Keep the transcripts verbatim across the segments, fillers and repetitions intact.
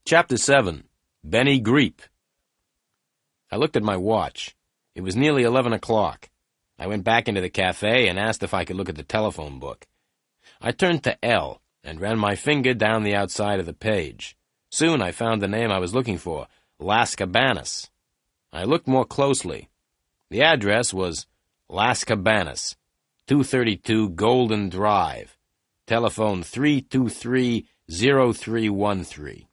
Chapter seven. Benny Greep. I looked at my watch. It was nearly eleven o'clock. I went back into the cafe and asked if I could look at the telephone book. I turned to L and ran my finger down the outside of the page. Soon I found the name I was looking for, Las Cabanas. I looked more closely. The address was Las Cabanas, two thirty-two Golden Drive. Telephone three two three, zero three one three.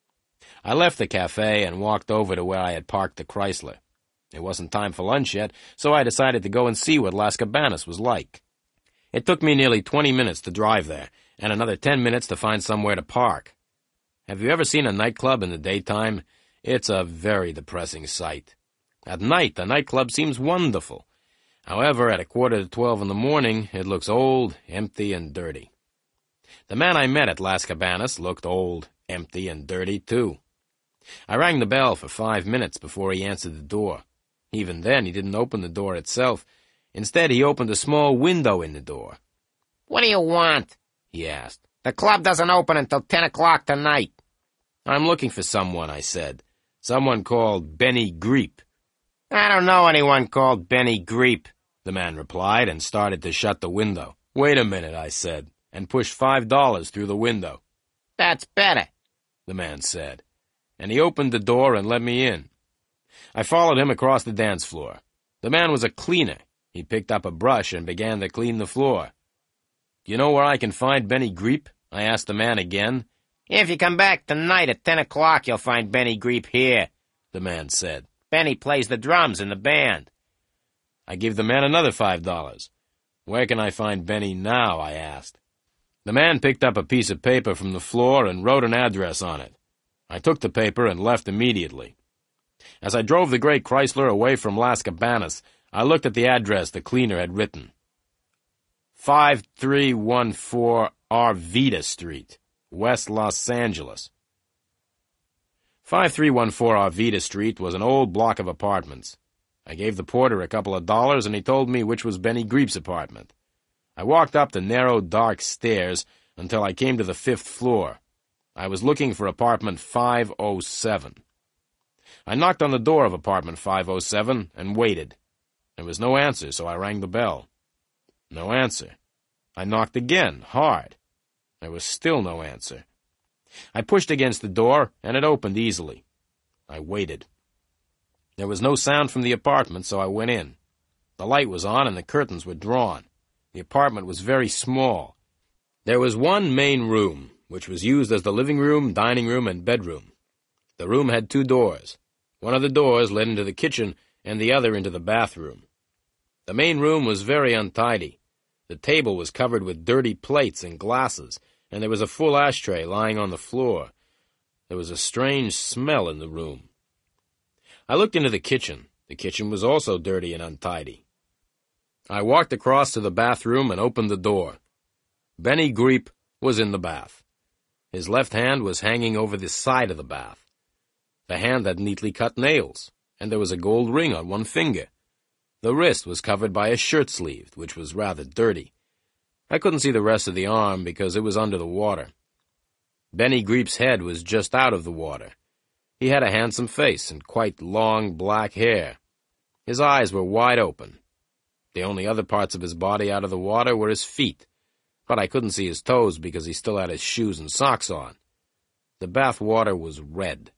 I left the cafe and walked over to where I had parked the Chrysler. It wasn't time for lunch yet, so I decided to go and see what Las Cabanas was like. It took me nearly twenty minutes to drive there, and another ten minutes to find somewhere to park. Have you ever seen a nightclub in the daytime? It's a very depressing sight. At night, the nightclub seems wonderful. However, at a quarter to twelve in the morning, it looks old, empty, and dirty. The man I met at Las Cabanas looked old, empty, and dirty, too. I rang the bell for five minutes before he answered the door. Even then, he didn't open the door itself. Instead, he opened a small window in the door. "What do you want?" he asked. "The club doesn't open until ten o'clock tonight." "I'm looking for someone," I said. "Someone called Benny Greep." "I don't know anyone called Benny Greep," the man replied and started to shut the window. "Wait a minute," I said, and pushed five dollars through the window. "That's better," the man said, and he opened the door and let me in. I followed him across the dance floor. The man was a cleaner. He picked up a brush and began to clean the floor. "Do you know where I can find Benny Greep?" I asked the man again. "If you come back tonight at ten o'clock, you'll find Benny Greep here," the man said. "Benny plays the drums in the band." I gave the man another five dollars. "Where can I find Benny now?" I asked. The man picked up a piece of paper from the floor and wrote an address on it. I took the paper and left immediately. As I drove the gray Chrysler away from Las Cabanas, I looked at the address the cleaner had written. five three one four Arvida Street, West Los Angeles. five three one four Arvida Street was an old block of apartments. I gave the porter a couple of dollars, and he told me which was Benny Greep's apartment. I walked up the narrow, dark stairs until I came to the fifth floor. I was looking for apartment five oh seven. I knocked on the door of apartment five oh seven and waited. There was no answer, so I rang the bell. No answer. I knocked again, hard. There was still no answer. I pushed against the door, and it opened easily. I waited. There was no sound from the apartment, so I went in. The light was on, and the curtains were drawn. The apartment was very small. There was one main room, which was used as the living room, dining room, and bedroom. The room had two doors. One of the doors led into the kitchen, and the other into the bathroom. The main room was very untidy. The table was covered with dirty plates and glasses, and there was a full ashtray lying on the floor. There was a strange smell in the room. I looked into the kitchen. The kitchen was also dirty and untidy. I walked across to the bathroom and opened the door. Benny Greep was in the bath. His left hand was hanging over the side of the bath. The hand had neatly cut nails, and there was a gold ring on one finger. The wrist was covered by a shirt sleeve, which was rather dirty. I couldn't see the rest of the arm because it was under the water. Benny Greep's head was just out of the water. He had a handsome face and quite long black hair. His eyes were wide open. The only other parts of his body out of the water were his feet, but I couldn't see his toes because he still had his shoes and socks on. The bath water was red.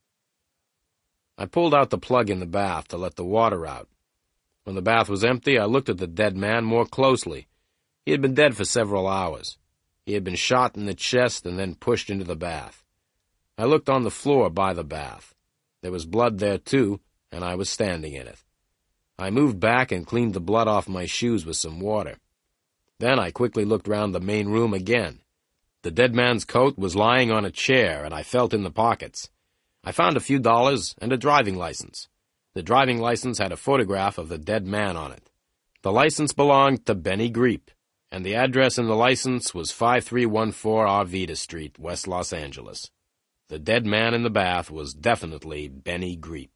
I pulled out the plug in the bath to let the water out. When the bath was empty, I looked at the dead man more closely. He had been dead for several hours. He had been shot in the chest and then pushed into the bath. I looked on the floor by the bath. There was blood there, too, and I was standing in it. I moved back and cleaned the blood off my shoes with some water. Then I quickly looked round the main room again. The dead man's coat was lying on a chair, and I felt in the pockets. I found a few dollars and a driving license. The driving license had a photograph of the dead man on it. The license belonged to Benny Greep, and the address in the license was five three one four Arvida Street, West Los Angeles. The dead man in the bath was definitely Benny Greep.